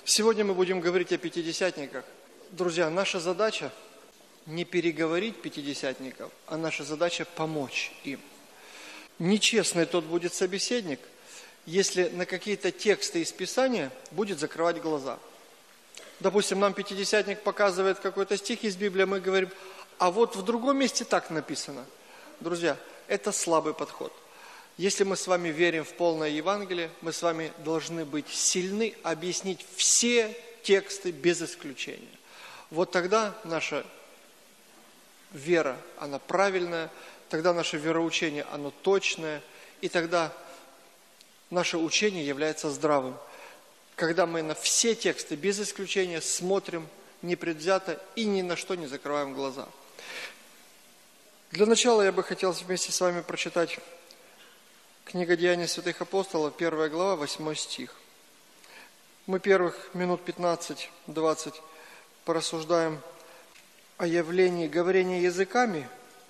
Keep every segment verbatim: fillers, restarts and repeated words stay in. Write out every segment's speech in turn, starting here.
Сегодня мы будем говорить о пятидесятниках. Друзья, наша задача не переговорить пятидесятников, а наша задача помочь им. Нечестный тот будет собеседник, если на какие-то тексты из Писания будет закрывать глаза. Допустим, нам пятидесятник показывает какой-то стих из Библии, мы говорим, а вот в другом месте так написано. Друзья, это слабый подход. Если мы с вами верим в полное Евангелие, мы с вами должны быть сильны объяснить все тексты без исключения. Вот тогда наша вера, она правильная, тогда наше вероучение, оно точное, и тогда наше учение является здравым. Когда мы на все тексты без исключения смотрим непредвзято и ни на что не закрываем глаза. Для начала я бы хотел вместе с вами прочитать книга Деяний святых апостолов, первая глава, восьмой стих. Мы первых минут пятнадцать-двадцать порассуждаем о явлении говорения языками,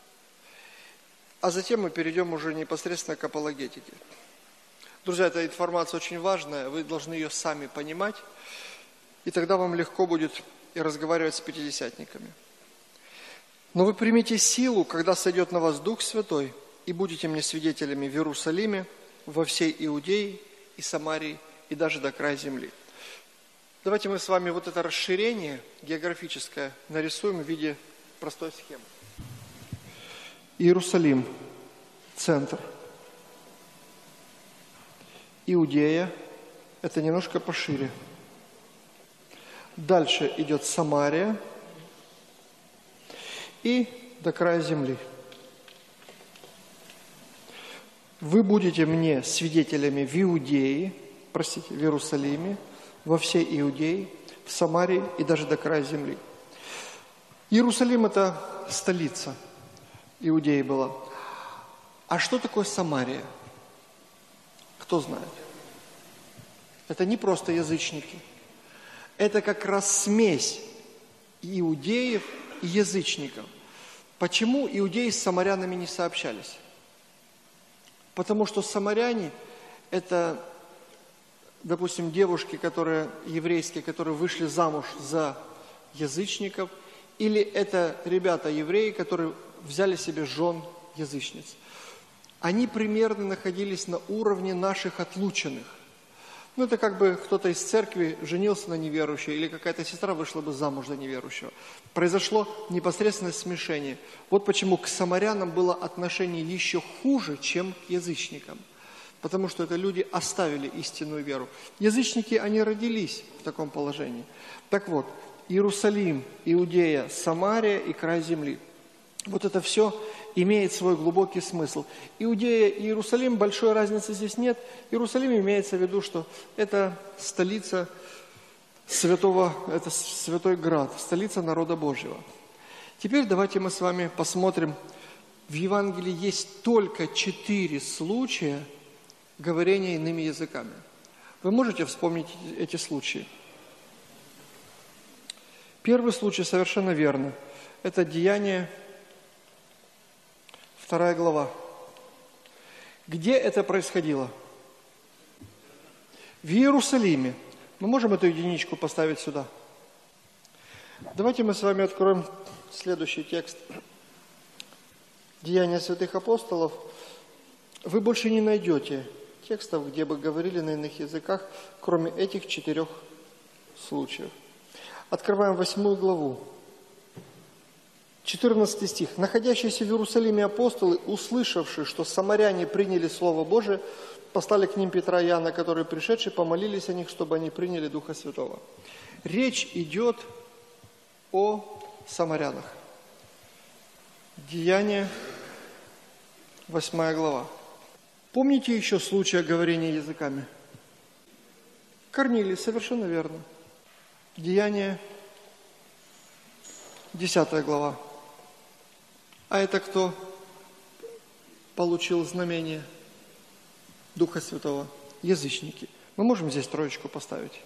а затем мы перейдем уже непосредственно к апологетике. Друзья, эта информация очень важная, вы должны ее сами понимать, и тогда вам легко будет и разговаривать с пятидесятниками. Но вы примите силу, когда сойдет на вас Дух Святой, и будете мне свидетелями в Иерусалиме, во всей Иудее и Самарии, и даже до края земли. Давайте мы с вами вот это расширение географическое нарисуем в виде простой схемы. Иерусалим – центр. Иудея – это немножко пошире. Дальше идет Самария и до края земли. Вы будете мне свидетелями в Иудее, простите, в Иерусалиме, во всей Иудее, в Самарии и даже до края земли. Иерусалим – это столица Иудеи была. А что такое Самария? Кто знает? Это не просто язычники. Это как раз смесь иудеев и язычников. Почему иудеи с самарянами не сообщались? Потому что самаряне – это, допустим, девушки, которые еврейские, которые вышли замуж за язычников, или это ребята евреи, которые взяли себе жен язычниц. Они примерно находились на уровне наших отлученных. Ну, это как бы кто-то из церкви женился на неверующей, или какая-то сестра вышла бы замуж за неверующего. Произошло непосредственное смешение. Вот почему к самарянам было отношение еще хуже, чем к язычникам. Потому что это люди оставили истинную веру. Язычники, они родились в таком положении. Так вот, Иерусалим, Иудея, Самария и край земли. Вот это все имеет свой глубокий смысл. Иудея и Иерусалим, большой разницы здесь нет. Иерусалим имеется в виду, что это столица святого, это святой град, столица народа Божьего. Теперь давайте мы с вами посмотрим. В Евангелии есть только четыре случая говорения иными языками. Вы можете вспомнить эти случаи? Первый случай совершенно верно. Это Деяние, вторая глава. Где это происходило? В Иерусалиме. Мы можем эту единичку поставить сюда? Давайте мы с вами откроем следующий текст. Деяния святых апостолов. Вы больше не найдете текстов, где бы говорили на иных языках, кроме этих четырех случаев. Открываем восьмую главу. четырнадцатый стих. «Находящиеся в Иерусалиме апостолы, услышавшие, что самаряне приняли Слово Божие, послали к ним Петра и Иоанна, которые, пришедшие, помолились о них, чтобы они приняли Духа Святого». Речь идет о самарянах. Деяния, восьмая глава. Помните еще случай о говорении языками? Корнилий, совершенно верно. Деяния, десятая глава. А это кто получил знамение Духа Святого? Язычники. Мы можем здесь троечку поставить?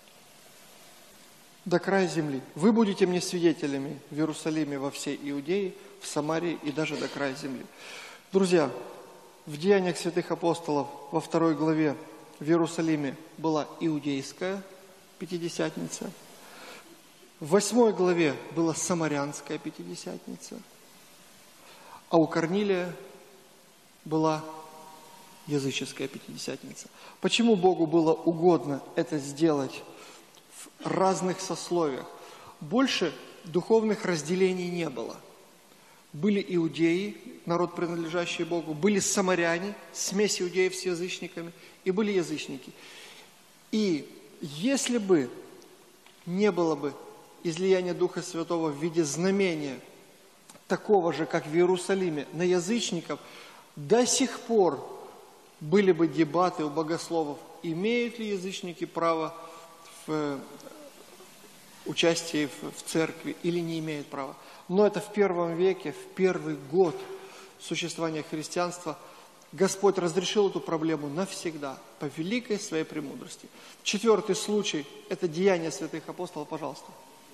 До края земли. Вы будете мне свидетелями в Иерусалиме, во всей Иудее, в Самарии и даже до края земли. Друзья, в Деяниях святых апостолов во второй главе в Иерусалиме была иудейская Пятидесятница. В восьмой главе была Самарянская Пятидесятница, а у Корнилия была языческая Пятидесятница. Почему Богу было угодно это сделать в разных сословиях? Больше духовных разделений не было. Были иудеи, народ, принадлежащий Богу, были самаряне, смесь иудеев с язычниками, и были язычники. И если бы не было бы излияния Духа Святого в виде знамения, такого же, как в Иерусалиме, на язычников, до сих пор были бы дебаты у богословов, имеют ли язычники право в участии в церкви или не имеют права. Но это в первом веке, в первый год существования христианства, Господь разрешил эту проблему навсегда, по великой своей премудрости. Четвертый случай – это деяния святых апостолов, пожалуйста.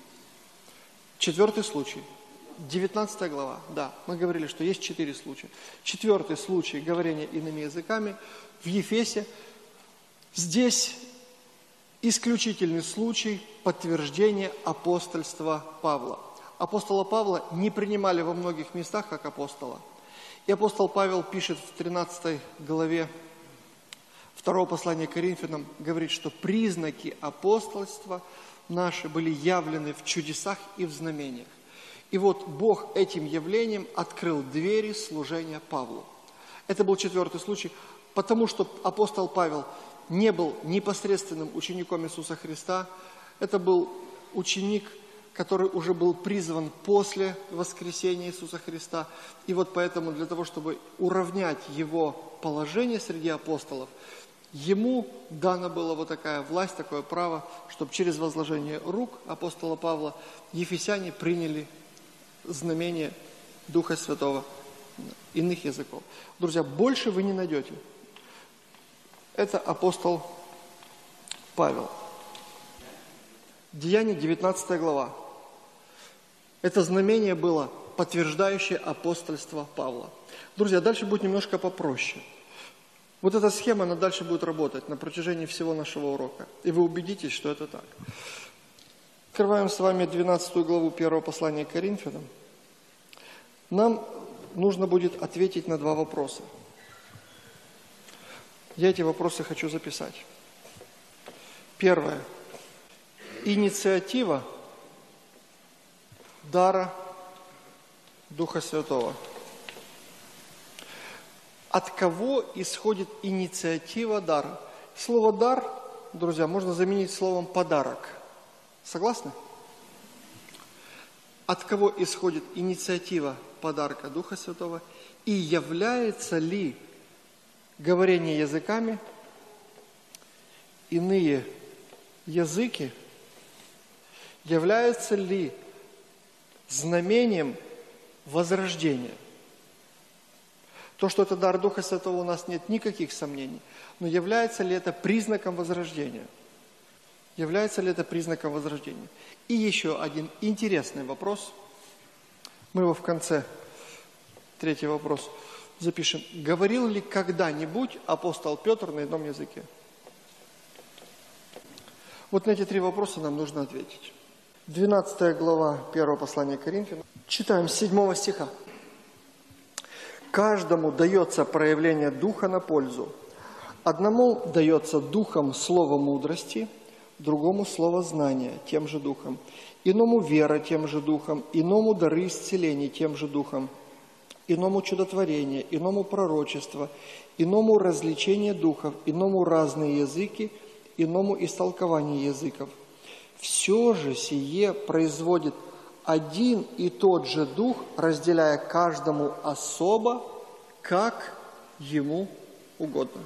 Четвертый случай, девятнадцатая глава, да, мы говорили, что есть четыре случая. Четвертый случай говорения иными языками в Ефесе. Здесь исключительный случай подтверждения апостольства Павла. Апостола Павла не принимали во многих местах как апостола. И апостол Павел пишет в тринадцатой главе второго послания к Коринфянам, говорит, что признаки апостольства наши были явлены в чудесах и в знамениях. И вот Бог этим явлением открыл двери служения Павлу. Это был четвертый случай, потому что апостол Павел не был непосредственным учеником Иисуса Христа. Это был ученик, который уже был призван после воскресения Иисуса Христа. И вот поэтому для того, чтобы уравнять его положение среди апостолов, ему дана была вот такая власть, такое право, чтобы через возложение рук апостола Павла ефесяне приняли знамение Духа Святого иных языков. Друзья, больше вы не найдете. Это апостол Павел. Деяния, девятнадцатая глава. Это знамение было подтверждающее апостольство Павла. Друзья, дальше будет немножко попроще. Вот эта схема, она дальше будет работать на протяжении всего нашего урока. И вы убедитесь, что это так. Открываем с вами двенадцатую главу первого послания к Коринфянам. Нам нужно будет ответить на два вопроса. Я эти вопросы хочу записать. Первое. Инициатива дара Духа Святого. От кого исходит инициатива дара? Слово «дар», друзья, можно заменить словом «подарок». Согласны? От кого исходит инициатива подарка Духа Святого? И является ли говорение языками, иные языки, являются ли знамением возрождения? То, что это дар Духа Святого, у нас нет никаких сомнений. Но является ли это признаком возрождения? Является ли это признаком возрождения? И еще один интересный вопрос. Мы его в конце, третий вопрос, запишем. Говорил ли когда-нибудь апостол Петр на ином языке? Вот на эти три вопроса нам нужно ответить. двенадцатая глава первого послания к Коринфянам. Читаем с седьмого стиха. «Каждому дается проявление Духа на пользу. Одному дается Духом слово мудрости, другому слово знания тем же Духом, иному вера тем же Духом, иному дары исцеления тем же Духом, иному чудотворение, иному пророчество, иному развлечение духов, иному разные языки, иному истолкование языков. Все же сие производит один и тот же Дух, разделяя каждому особо, как ему угодно».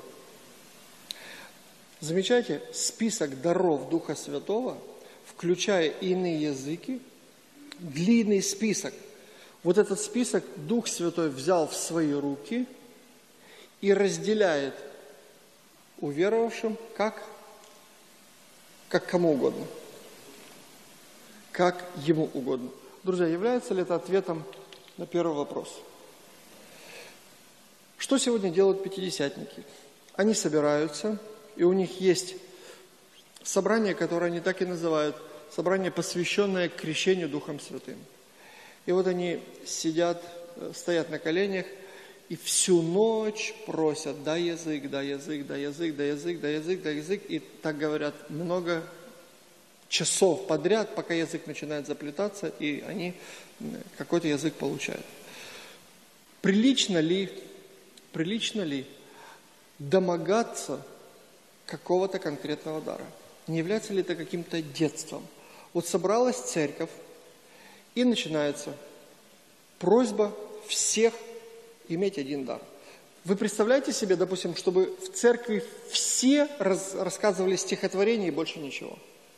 Замечайте, список даров Духа Святого, включая иные языки, длинный список. Вот этот список Дух Святой взял в свои руки и разделяет уверовавшим как, как кому угодно. Как ему угодно. Друзья, является ли это ответом на первый вопрос? Что сегодня делают пятидесятники? Они собираются, и у них есть собрание, которое они так и называют, собрание, посвященное крещению Духом Святым. И вот они сидят, стоят на коленях, и всю ночь просят: дай язык, дай язык, дай язык, дай язык, дай язык, дай язык. И так говорят много часов подряд, пока язык начинает заплетаться, и они какой-то язык получают. Прилично ли, прилично ли домогаться какого-то конкретного дара? Не является ли это каким-то детством? Вот собралась церковь, и начинается просьба всех иметь один дар. Вы представляете себе, допустим, чтобы в церкви все раз, рассказывали стихотворения и больше ничего?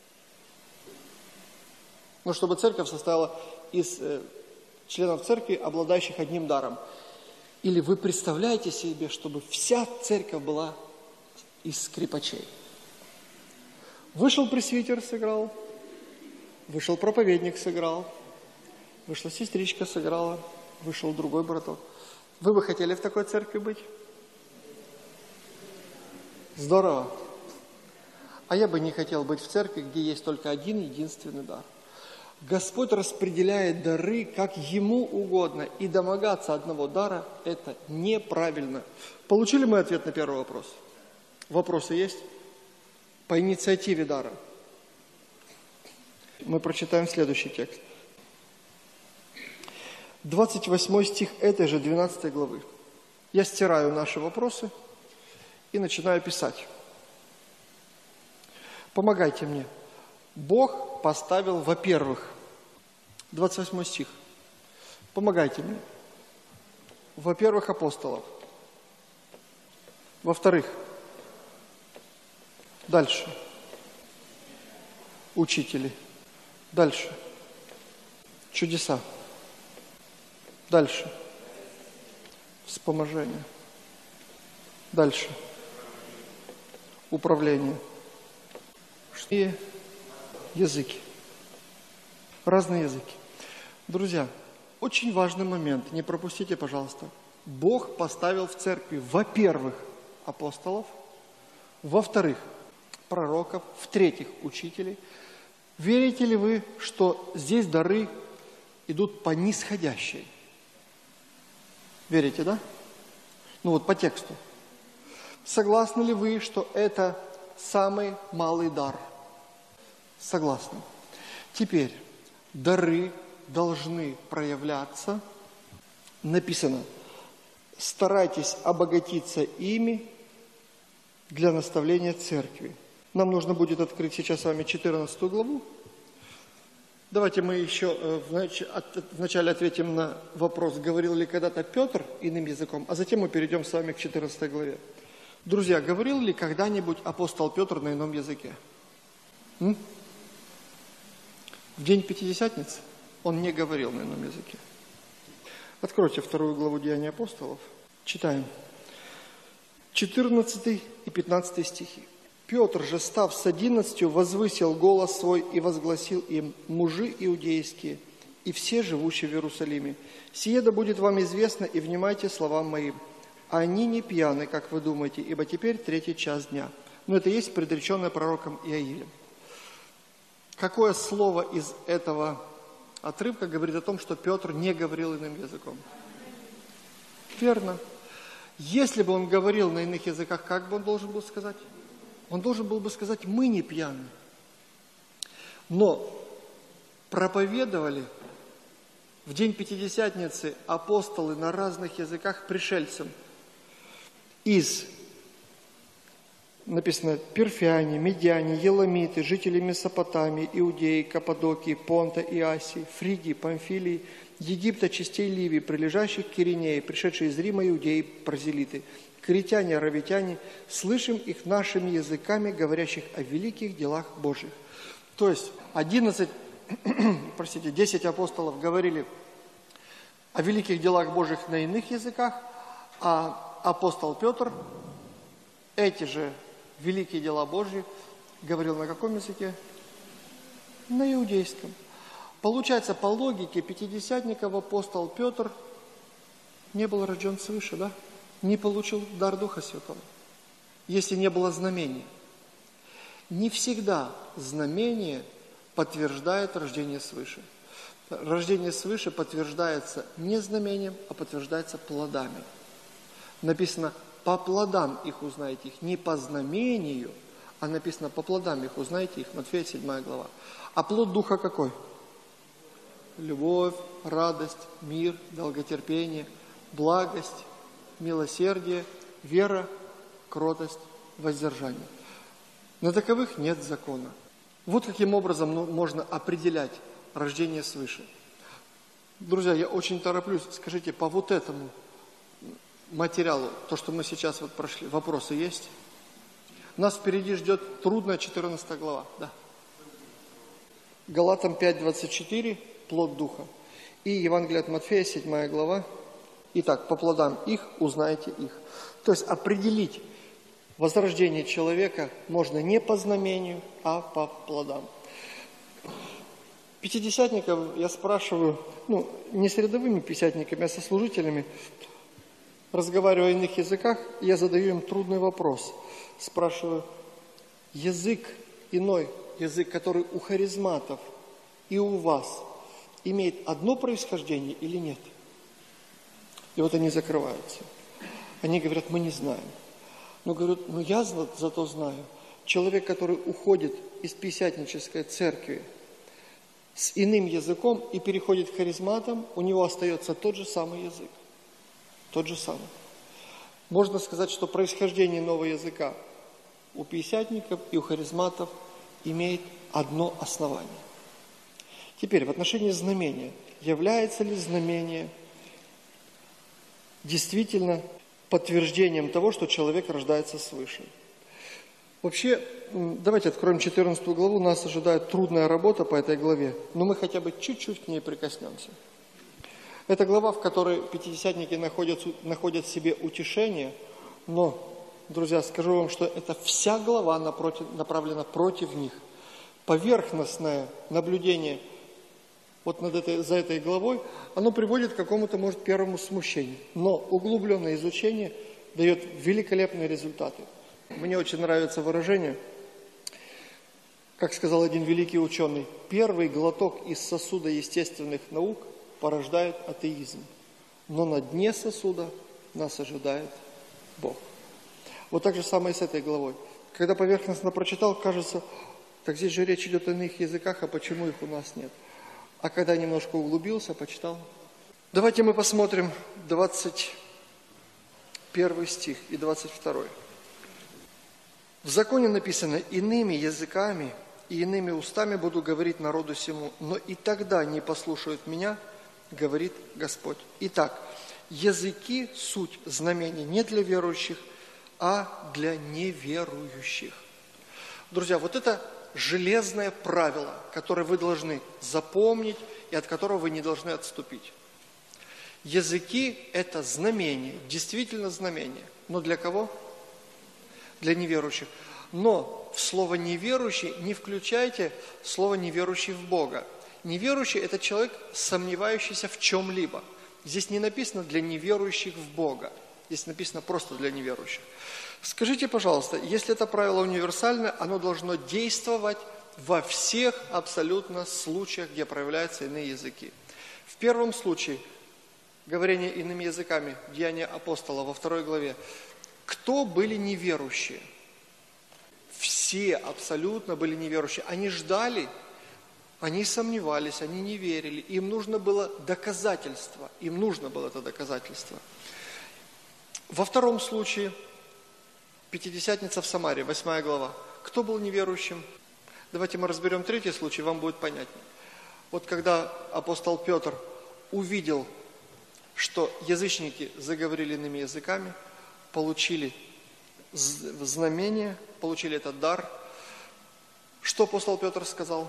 Ну, чтобы церковь состояла из э, членов церкви, обладающих одним даром. Или вы представляете себе, чтобы вся церковь была из скрипачей? Вышел пресвитер, сыграл. Вышел проповедник, сыграл. Вышла сестричка, сыграла. Вышел другой браток. Вы бы хотели в такой церкви быть? Здорово. А я бы не хотел быть в церкви, где есть только один единственный дар. Господь распределяет дары, как Ему угодно. И домогаться одного дара – это неправильно. Получили мы ответ на первый вопрос? Вопросы есть? По инициативе дара. Мы прочитаем следующий текст. двадцать восьмой стих этой же двенадцатой главы. Я стираю наши вопросы и начинаю писать. Помогайте мне. Бог поставил, во-первых, двадцать восьмой стих. Помогайте мне. Во-первых, апостолов. Во-вторых, дальше. Учителей. Дальше. Чудеса. Дальше. Вспоможение. Дальше. Управление. И языки. Разные языки. Друзья, очень важный момент, не пропустите, пожалуйста. Бог поставил в церкви, во-первых, апостолов, во-вторых, пророков, в-третьих, учителей. Верите ли вы, что здесь дары идут по нисходящей? Верите, да? Ну вот по тексту. Согласны ли вы, что это самый малый дар? Согласны. Теперь, дары должны проявляться. Написано: старайтесь обогатиться ими для наставления церкви. Нам нужно будет открыть сейчас с вами четырнадцатую главу. Давайте мы еще вначале ответим на вопрос, говорил ли когда-то Петр иным языком, а затем мы перейдем с вами к четырнадцатой главе. Друзья, говорил ли когда-нибудь апостол Петр на ином языке? М? В день Пятидесятницы он не говорил на ином языке. Откройте вторую главу Деяний апостолов. Читаем. четырнадцатый и пятнадцатый стихи. Петр же, став с одиннадцатью, возвысил голос свой и возгласил им: мужи иудейские и все живущие в Иерусалиме, сие да будет вам известно, и внимайте словам моим. Они не пьяны, как вы думаете, ибо теперь третий час дня. Но это есть предреченное пророком Иаилем. Какое слово из этого отрывка говорит о том, что Петр не говорил иным языком? Верно. Если бы он говорил на иных языках, как бы он должен был сказать? Он должен был бы сказать: мы не пьяны. Но проповедовали в день Пятидесятницы апостолы на разных языках пришельцам из, написано, перфяне, медяне, еламиты, жители Месопотамии, Иудеи, Каппадокии, Понта и Асии, Фригии, Памфилии, Египта, частей Ливии, прилежащих к Киринее, пришедшие из Рима иудеи, прозелиты, критяне, аравитяне, слышим их нашими языками, говорящих о великих делах Божьих. То есть одиннадцать, простите, десять апостолов говорили о великих делах Божьих на иных языках, а апостол Петр эти же великие дела Божьи говорил на каком языке? На иудейском. Получается, по логике пятидесятников апостол Петр не был рожден свыше, да? Не получил дар Духа Святого, если не было знамений. Не всегда знамение подтверждает рождение свыше. Рождение свыше подтверждается не знамением, а подтверждается плодами. Написано, по плодам их узнаете их, не по знамению, а написано, по плодам их узнаете их, Матфея седьмая глава. А плод Духа какой? Любовь, радость, мир, долготерпение, благость, милосердие, вера, кротость, воздержание. На таковых нет закона. Вот каким образом можно определять рождение свыше. Друзья, я очень тороплюсь. Скажите, по вот этому материалу, то, что мы сейчас вот прошли, вопросы есть? Нас впереди ждет трудная четырнадцатая глава. Да. Галатам пять двадцать четыре, плод Духа. И Евангелие от Матфея, седьмая глава. Итак, по плодам их узнаете их. То есть определить возрождение человека можно не по знамению, а по плодам. Пятидесятников я спрашиваю, ну, не с рядовыми пятидесятниками, а со служителями, разговаривая о иных языках, я задаю им трудный вопрос. Спрашиваю, язык иной, язык, который у харизматов и у вас, имеет одно происхождение или нет? И вот они закрываются. Они говорят, мы не знаем. Но говорят, ну я зато знаю. Человек, который уходит из пятидесятнической церкви с иным языком и переходит к харизматам, у него остается тот же самый язык. Тот же самый. Можно сказать, что происхождение нового языка у пятидесятников и у харизматов имеет одно основание. Теперь, в отношении знамения. Является ли знамение действительно подтверждением того, что человек рождается свыше? Вообще, давайте откроем четырнадцатую главу. Нас ожидает трудная работа по этой главе, но мы хотя бы чуть-чуть к ней прикоснемся. Это глава, в которой пятидесятники находят, находят себе утешение, но, друзья, скажу вам, что это вся глава напротив, направлена против них. Поверхностное наблюдение вот над этой, за этой главой, оно приводит к какому-то, может, первому смущению. Но углубленное изучение дает великолепные результаты. Мне очень нравится выражение, как сказал один великий ученый, первый глоток из сосуда естественных наук порождает атеизм, но на дне сосуда нас ожидает Бог. Вот так же самое и с этой главой. Когда поверхностно прочитал, кажется, так здесь же речь идет о иных языках, а почему их у нас нет? А когда немножко углубился, почитал. Давайте мы посмотрим двадцать первый стих и двадцать второй. В законе написано, иными языками и иными устами буду говорить народу сему, но и тогда не послушают меня, говорит Господь. Итак, языки – суть знамений не для верующих, а для неверующих. Друзья, вот это железное правило, которое вы должны запомнить и от которого вы не должны отступить. Языки – это знамение, действительно знамение. Но для кого? Для неверующих. Но в слово «неверующий» не включайте слово «неверующий в Бога». Неверующий – это человек, сомневающийся в чем-либо. Здесь не написано «для неверующих в Бога». Здесь написано просто «для неверующих». Скажите, пожалуйста, если это правило универсальное, оно должно действовать во всех абсолютно случаях, где проявляются иные языки. В первом случае, говорение иными языками, Деяния апостола во второй главе, кто были неверующие? Все абсолютно были неверующие. Они ждали, они сомневались, они не верили. Им нужно было доказательство. Им нужно было это доказательство. Во втором случае, Пятидесятница в Самаре, восьмая глава. Кто был неверующим? Давайте мы разберем третий случай, вам будет понятнее. Вот когда апостол Петр увидел, что язычники заговорили иными языками, получили знамение, получили этот дар, что апостол Петр сказал?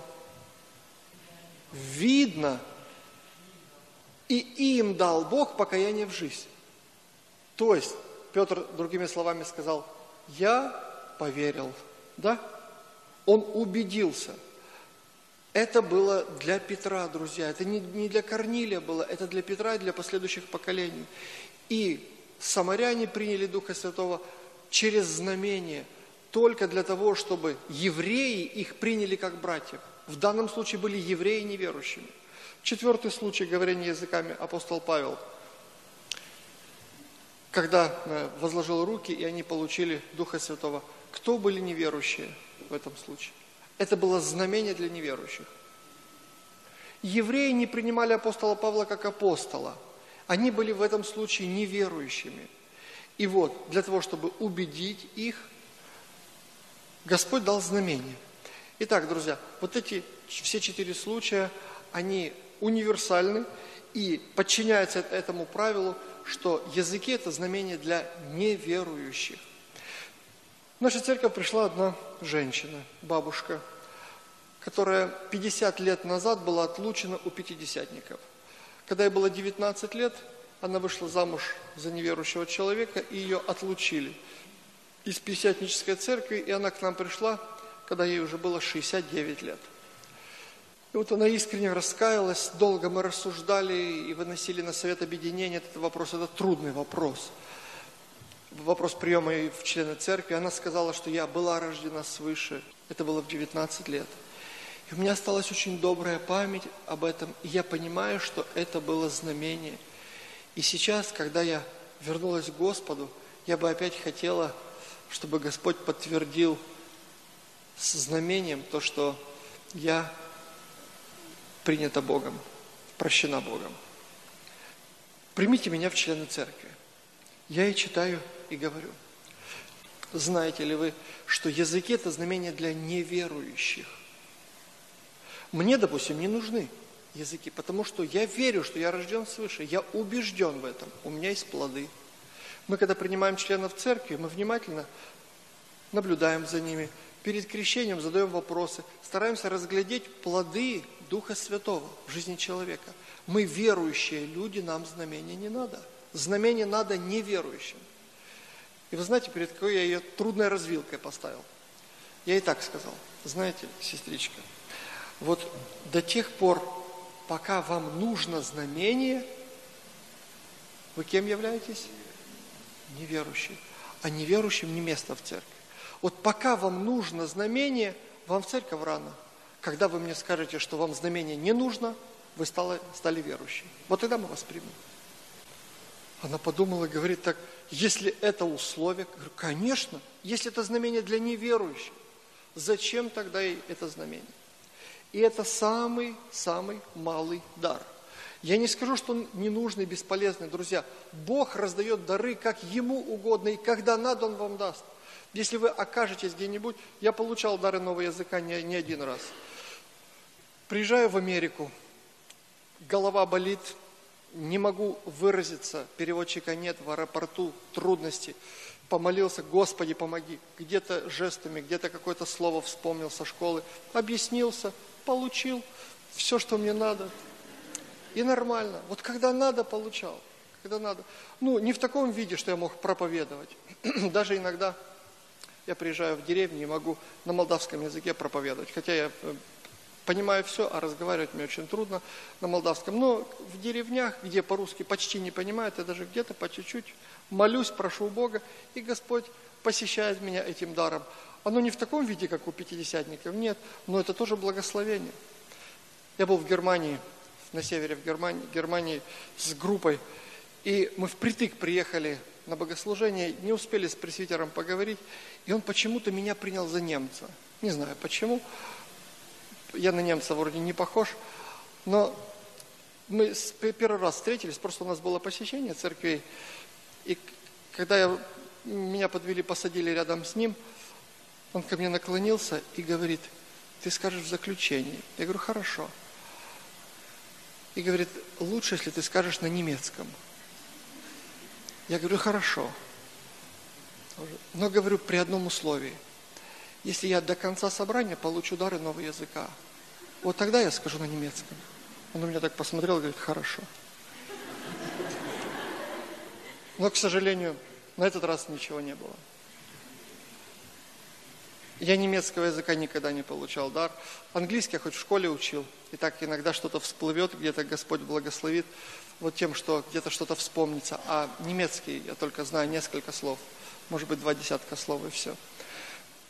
Видно, и им дал Бог покаяние в жизнь. То есть, Петр другими словами сказал, я поверил, да? Он убедился. Это было для Петра, друзья, это не, не для Корнилия было, это для Петра и для последующих поколений. И самаряне приняли Духа Святого через знамение, только для того, чтобы евреи их приняли как братьев. В данном случае были евреи неверующими. Четвертый случай говорения языками апостол Павел, когда возложил руки, и они получили Духа Святого. Кто были неверующие в этом случае? Это было знамение для неверующих. Евреи не принимали апостола Павла как апостола. Они были в этом случае неверующими. И вот, для того, чтобы убедить их, Господь дал знамение. Итак, друзья, вот эти все четыре случая, они универсальны и подчиняются этому правилу, что языки – это знамение для неверующих. В нашу церковь пришла одна женщина, бабушка, которая пятьдесят лет назад была отлучена у пятидесятников. Когда ей было девятнадцать лет, она вышла замуж за неверующего человека, и ее отлучили из пятидесятнической церкви, и она к нам пришла, когда ей уже было шестьдесят девять лет. И вот она искренне раскаялась, долго мы рассуждали и выносили на совет объединения этот вопрос, это трудный вопрос. Вопрос приема ее в члены церкви. Она сказала, что я была рождена свыше, это было в девятнадцать лет. И у меня осталась очень добрая память об этом, и я понимаю, что это было знамение. И сейчас, когда я вернулась к Господу, я бы опять хотела, чтобы Господь подтвердил с знамением то, что я принята Богом, прощена Богом. Примите меня в члены церкви. Я и читаю, и говорю. Знаете ли вы, что языки – это знамение для неверующих? Мне, допустим, не нужны языки, потому что я верю, что я рожден свыше, я убежден в этом, у меня есть плоды. Мы, когда принимаем членов церкви, мы внимательно наблюдаем за ними, перед крещением задаем вопросы, стараемся разглядеть плоды Духа Святого в жизни человека. Мы верующие люди, нам знамения не надо. Знамение надо неверующим. И вы знаете, перед какой я ее трудной развилкой поставил? Я и так сказал, знаете, сестричка, вот до тех пор, пока вам нужно знамение, вы кем являетесь? Неверующим. А неверующим не место в церкви. Вот пока вам нужно знамение, вам в церковь рано. Когда вы мне скажете, что вам знамение не нужно, вы стали, стали верующим. Вот тогда мы вас примем. Она подумала и говорит так, если это условие, говорю, конечно, если это знамение для неверующих, зачем тогда ей это знамение? И это самый-самый малый дар. Я не скажу, что он ненужный, бесполезный, друзья. Бог раздает дары, как Ему угодно, и когда надо, Он вам даст. Если вы окажетесь где-нибудь, я получал дары нового языка не, не один раз. Приезжаю в Америку, голова болит, не могу выразиться, переводчика нет, в аэропорту трудности. Помолился, Господи, помоги. Где-то жестами, где-то какое-то слово вспомнил со школы, объяснился, получил все, что мне надо. И нормально. Вот когда надо, получал. Когда надо. Ну, не в таком виде, что я мог проповедовать. Даже иногда я приезжаю в деревню и могу на молдавском языке проповедовать. Хотя я понимаю все, а разговаривать мне очень трудно на молдавском. Но в деревнях, где по-русски почти не понимают, я даже где-то по чуть-чуть молюсь, прошу Бога, и Господь посещает меня этим даром. Оно не в таком виде, как у пятидесятников, нет, но это тоже благословение. Я был в Германии, на севере в Германии, Германии с группой, и мы впритык приехали на богослужение, не успели с пресвитером поговорить, и он почему-то меня принял за немца. Не знаю почему, я на немца вроде не похож, но мы первый раз встретились, просто у нас было посещение церквей, и когда я, меня подвели, посадили рядом с ним, он ко мне наклонился и говорит, ты скажешь в заключении. Я говорю, хорошо. И говорит, лучше, если ты скажешь на немецком. Я говорю, хорошо. Но говорю, при одном условии. Если я до конца собрания получу дары нового языка, вот тогда я скажу на немецком. Он на меня так посмотрел и говорит, хорошо. Но, к сожалению, на этот раз ничего не было. Я немецкого языка никогда не получал дар. Английский я хоть в школе учил. И так иногда что-то всплывет, где-то Господь благословит вот тем, что где-то что-то вспомнится. А немецкий я только знаю несколько слов. Может быть, два десятка слов и все.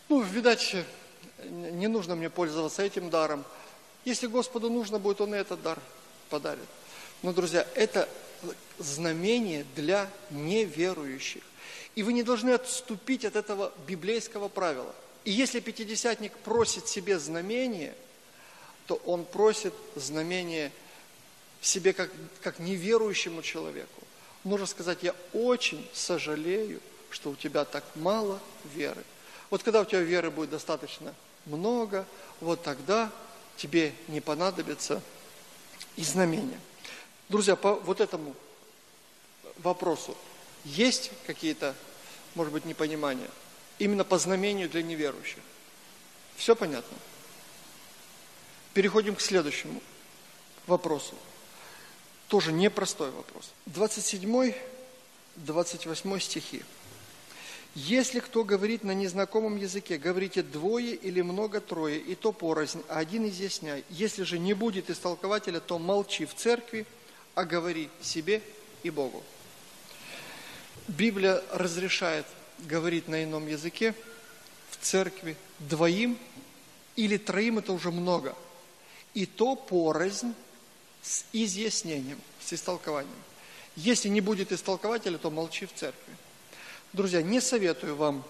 Ну, видать, не нужно мне пользоваться этим даром. Если Господу нужно будет, Он и этот дар подарит. Но, друзья, это знамение для неверующих. И вы не должны отступить от этого библейского правила. И если пятидесятник просит себе знамение, то он просит знамение себе как, как неверующему человеку. Нужно сказать: я очень сожалею, что у тебя так мало веры. Вот когда у тебя веры будет достаточно много, вот тогда тебе не понадобится и знамения. Друзья, по вот этому вопросу есть какие-то, может быть, непонимания? Именно по знамению для неверующих. Все понятно? Переходим к следующему вопросу. Тоже непростой вопрос. двадцать седьмой — двадцать восьмой стихи. «Если кто говорит на незнакомом языке, говорите двое или много трое, и то порознь, а один изъясняй. Если же не будет истолкователя, то молчи в церкви, а говори себе и Богу». Библия разрешает говорить на ином языке в церкви двоим или троим, это уже много. И то порознь с изъяснением, с истолкованием. Если не будет истолкователя, то молчи в церкви. Друзья, не советую вам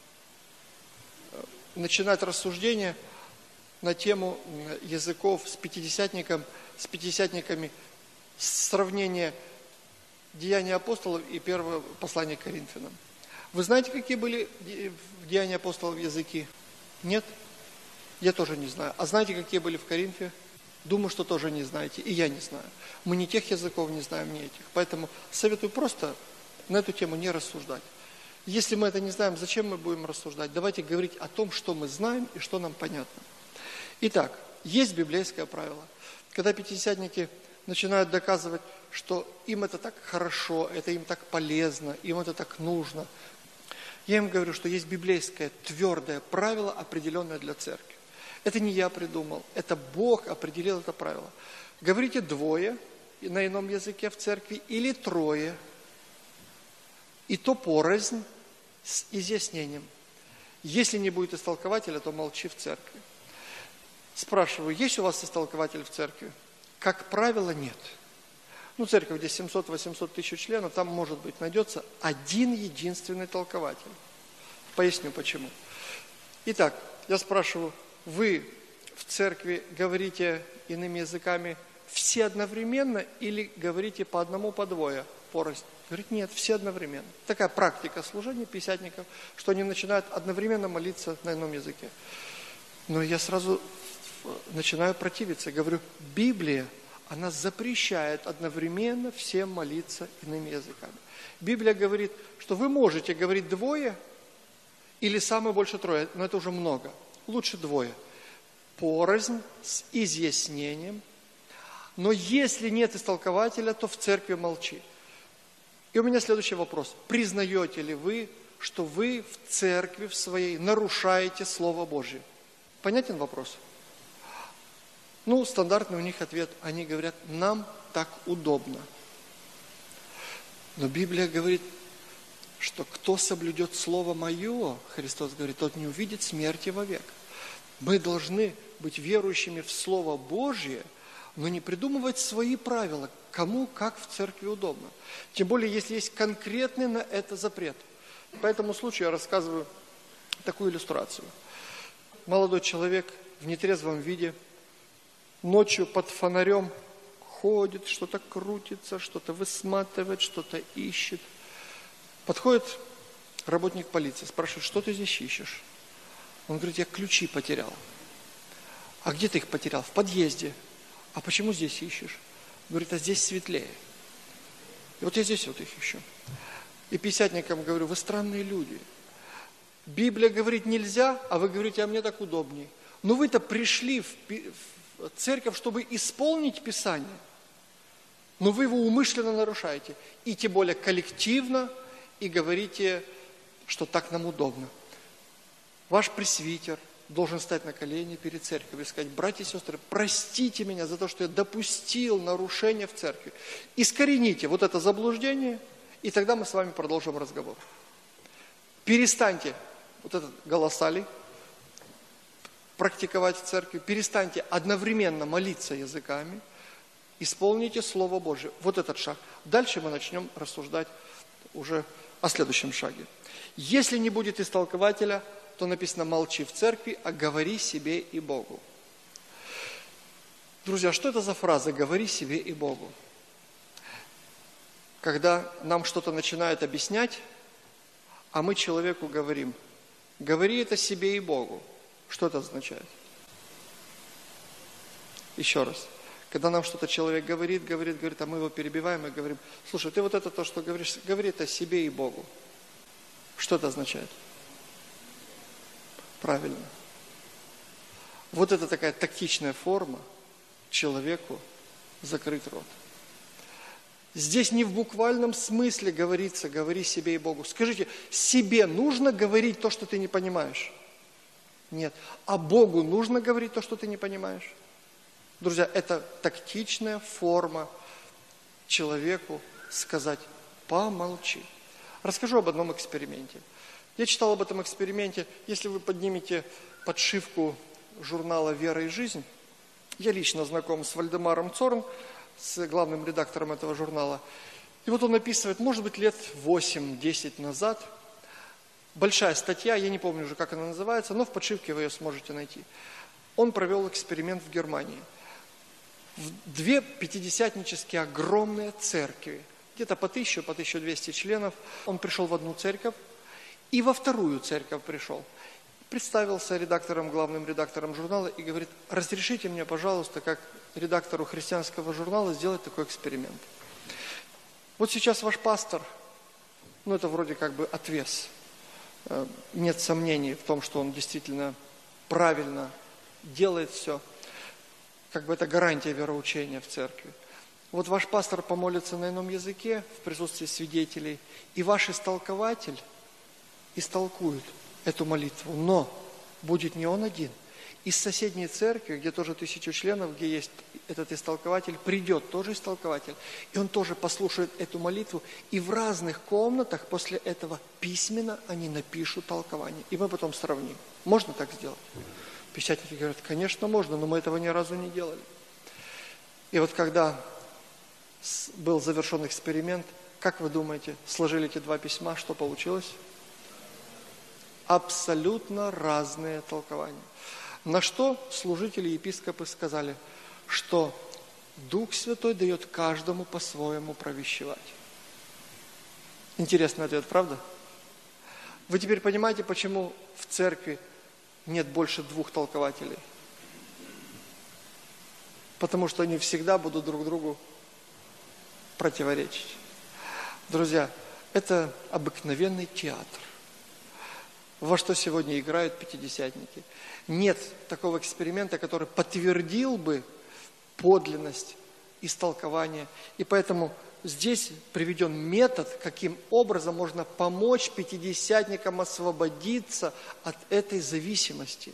начинать рассуждение на тему языков с пятидесятником, с пятидесятниками, сравнение Деяния апостолов и первое послание к Коринфянам. Вы знаете, какие были в Деянии апостолов языки? Нет? Я тоже не знаю. А знаете, какие были в Коринфе? Думаю, что тоже не знаете. И я не знаю. Мы ни тех языков не знаем, ни этих. Поэтому советую просто на эту тему не рассуждать. Если мы это не знаем, зачем мы будем рассуждать? Давайте говорить о том, что мы знаем и что нам понятно. Итак, есть библейское правило. Когда пятидесятники начинают доказывать, что им это так хорошо, это им так полезно, им это так нужно, я им говорю, что есть библейское твердое правило, определенное для церкви. Это не я придумал, это Бог определил это правило. Говорите двое на ином языке в церкви или трое, и то порознь с изъяснением. Если не будет истолкователя, то молчи в церкви. Спрашиваю, есть у вас истолкователь в церкви? Как правило, нет. Ну, церковь, где семьсот-восемьсот тысяч членов, там, может быть, найдется один единственный толкователь. Поясню, почему. Итак, я спрашиваю, вы в церкви говорите иными языками все одновременно или говорите по одному, по двое, порознь? Говорит, нет, все одновременно. Такая практика служения пятидесятников, что они начинают одновременно молиться на ином языке. Но я сразу начинаю противиться. Говорю, Библия, она запрещает одновременно всем молиться иными языками. Библия говорит, что вы можете говорить двое или самое больше трое, но это уже много. Лучше двое. Порознь с изъяснением. Но если нет истолкователя, то в церкви молчи. И у меня следующий вопрос. Признаете ли вы, что вы в церкви в своей нарушаете Слово Божье? Понятен вопрос? Ну, стандартный у них ответ. Они говорят, нам так удобно. Но Библия говорит, что кто соблюдет Слово Мое, Христос говорит, тот не увидит смерти вовек. Мы должны быть верующими в Слово Божье, но не придумывать свои правила, кому как в церкви удобно. Тем более, если есть конкретный на это запрет. По этому случаю я рассказываю такую иллюстрацию. Молодой человек в нетрезвом виде ночью под фонарем ходит, что-то крутится, что-то высматривает, что-то ищет. Подходит работник полиции, спрашивает, что ты здесь ищешь? Он говорит, я ключи потерял. А где ты их потерял? В подъезде. А почему здесь ищешь? Говорит, а здесь светлее. И вот я здесь вот их ищу. И пятидесятникам говорю, вы странные люди. Библия говорит нельзя, а вы говорите, а мне так удобнее. Но вы-то пришли в, в церковь, чтобы исполнить Писание. Но вы его умышленно нарушаете. И тем более коллективно, и говорите, что так нам удобно. Ваш пресвитер должен стать на колени перед церковью и сказать, братья и сестры, простите меня за то, что я допустил нарушение в церкви. Искорените вот это заблуждение, и тогда мы с вами продолжим разговор. Перестаньте вот этот голосалий, практиковать в церкви, перестаньте одновременно молиться языками, исполните Слово Божие. Вот этот шаг. Дальше мы начнем рассуждать уже о следующем шаге. Если не будет истолкователя, то написано: молчи в церкви, а говори себе и Богу. Друзья, что это за фраза «говори себе и Богу»? Когда нам что-то начинают объяснять, а мы человеку говорим: говори это себе и Богу. Что это означает? Еще раз. Когда нам что-то человек говорит, говорит, говорит, а мы его перебиваем и говорим: слушай, ты вот это то, что говоришь, говори это себе и Богу. Что это означает? Правильно. Вот это такая тактичная форма человеку закрыть рот. Здесь не в буквальном смысле говорится: говори себе и Богу. Скажите, себе нужно говорить то, что ты не понимаешь? Нет. А Богу нужно говорить то, что ты не понимаешь? Друзья, это тактичная форма человеку сказать: помолчи. Расскажу об одном эксперименте. Я читал об этом эксперименте. Если вы поднимете подшивку журнала «Вера и жизнь», я лично знаком с Вальдемаром Цорн, с главным редактором этого журнала. И вот он описывает, может быть, лет восемь-десять назад, большая статья, я не помню уже, как она называется, но в подшивке вы ее сможете найти. Он провел эксперимент в Германии. В две пятидесятнические огромные церкви, где-то по тысячу, по тысяче двести членов. Он пришел в одну церковь и во вторую церковь пришел. Представился редактором, главным редактором журнала и говорит: разрешите мне, пожалуйста, как редактору христианского журнала сделать такой эксперимент. Вот сейчас ваш пастор, ну это вроде как бы отвес. Нет сомнений в том, что он действительно правильно делает все. Как бы это гарантия вероучения в церкви. Вот ваш пастор помолится на ином языке в присутствии свидетелей, и ваш истолкователь истолкует эту молитву. Но будет не он один. Из соседней церкви, где тоже тысячу членов, где есть этот истолкователь, придет тоже истолкователь, и он тоже послушает эту молитву, и в разных комнатах после этого письменно они напишут толкование. И мы потом сравним. Можно так сделать? Печатники говорят: конечно, можно, но мы этого ни разу не делали. И вот когда был завершен эксперимент, как вы думаете, сложили эти два письма, что получилось? Абсолютно разные толкования. На что служители и епископы сказали, что Дух Святой дает каждому по-своему провещевать. Интересный ответ, правда? Вы теперь понимаете, почему в церкви нет больше двух толкователей? Потому что они всегда будут друг другу противоречить. Друзья, это обыкновенный театр. Во что сегодня играют пятидесятники. Нет такого эксперимента, который подтвердил бы подлинность истолкования. И поэтому здесь приведен метод, каким образом можно помочь пятидесятникам освободиться от этой зависимости.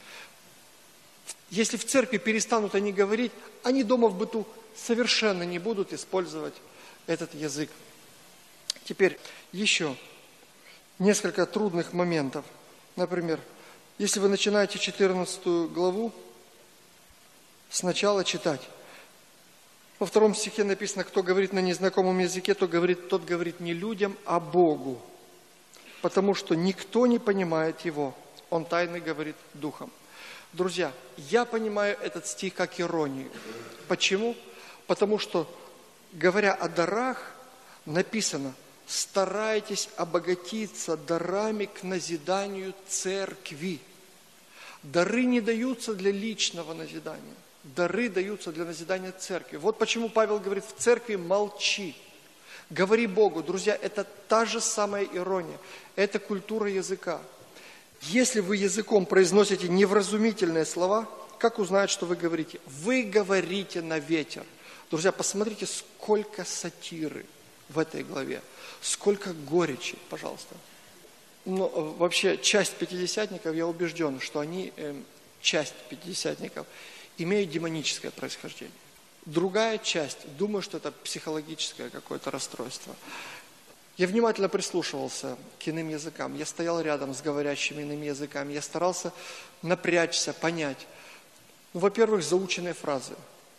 Если в церкви перестанут они говорить, они дома в быту совершенно не будут использовать этот язык. Теперь еще несколько трудных моментов. Например, если вы начинаете четырнадцатую главу сначала читать, во втором стихе написано: кто говорит на незнакомом языке, то говорит, тот говорит не людям, а Богу, потому что никто не понимает его. Он тайно говорит духом. Друзья, я понимаю этот стих как иронию. Почему? Потому что, говоря о дарах, написано: старайтесь обогатиться дарами к назиданию церкви. Дары не даются для личного назидания. Дары даются для назидания церкви. Вот почему Павел говорит: в церкви молчи. Говори Богу. Друзья, это та же самая ирония. Это культура языка. Если вы языком произносите невразумительные слова, как узнают, что вы говорите? Вы говорите на ветер. Друзья, посмотрите, сколько сатиры в этой главе. Сколько горечи, пожалуйста. Но вообще часть пятидесятников, я убежден, что они, э, часть пятидесятников, имеют демоническое происхождение. Другая часть, думаю, что это психологическое какое-то расстройство. Я внимательно прислушивался к иным языкам. Я стоял рядом с говорящими иными языками. Я старался напрячься, понять. Ну, во-первых, заученные фразы.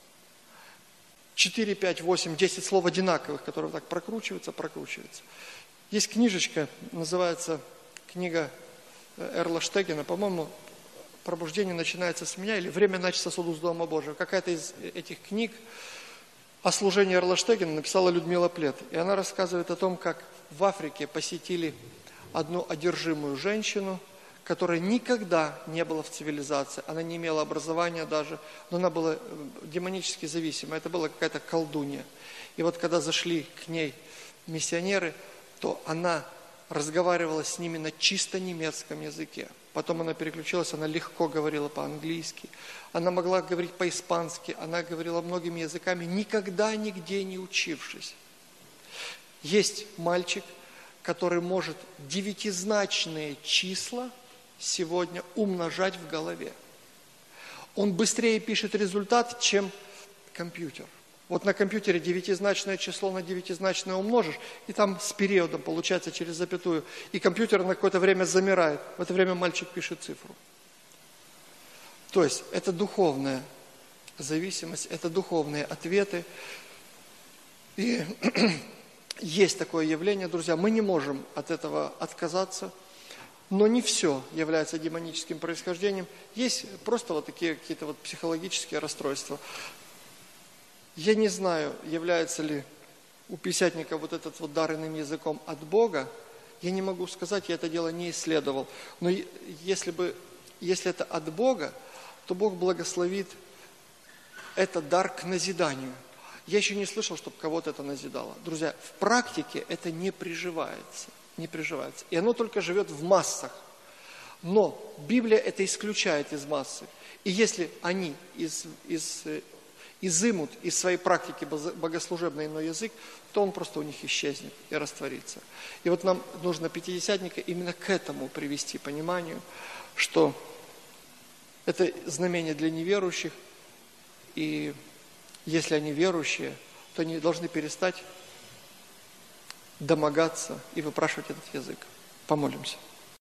четыре, пять, восемь, десять слов одинаковых, которые так прокручиваются, прокручиваются. Есть книжечка, называется книга Эрла Штегена, по-моему, «Пробуждение начинается с меня» или «Время начаться суду с Дома Божьего». Какая-то из этих книг о служении Эрла Штегена написала Людмила Плет. И она рассказывает о том, как в Африке посетили одну одержимую женщину, которая никогда не была в цивилизации. Она не имела образования даже, но она была демонически зависима. Это была какая-то колдунья. И вот когда зашли к ней миссионеры, то она разговаривала с ними на чисто немецком языке. Потом она переключилась, она легко говорила по-английски. Она могла говорить по-испански, она говорила многими языками, никогда нигде не учившись. Есть мальчик, который может девятизначные числа сегодня умножать в голове. Он быстрее пишет результат, чем компьютер. Вот на компьютере девятизначное число на девятизначное умножишь, и там с периодом получается через запятую. И компьютер на какое-то время замирает. В это время мальчик пишет цифру. То есть это духовная зависимость, это духовные ответы. И есть такое явление, друзья, мы не можем от этого отказаться. Но не все является демоническим происхождением. Есть просто вот такие какие-то вот психологические расстройства. Я не знаю, является ли у пятидесятника вот этот вот дар иным языком от Бога. Я не могу сказать, я это дело не исследовал. Но если бы, если это от Бога, то Бог благословит этот дар к назиданию. Я еще не слышал, чтобы кого-то это назидало. Друзья, в практике это не приживается. Не приживается. И оно только живет в массах. Но Библия это исключает из массы. И если они из, из, изымут из своей практики богослужебный иной язык, то он просто у них исчезнет и растворится. И вот нам нужно пятидесятника именно к этому привести пониманию, что это знамение для неверующих, и если они верующие, то они должны перестать домогаться и выпрашивать этот язык. Помолимся.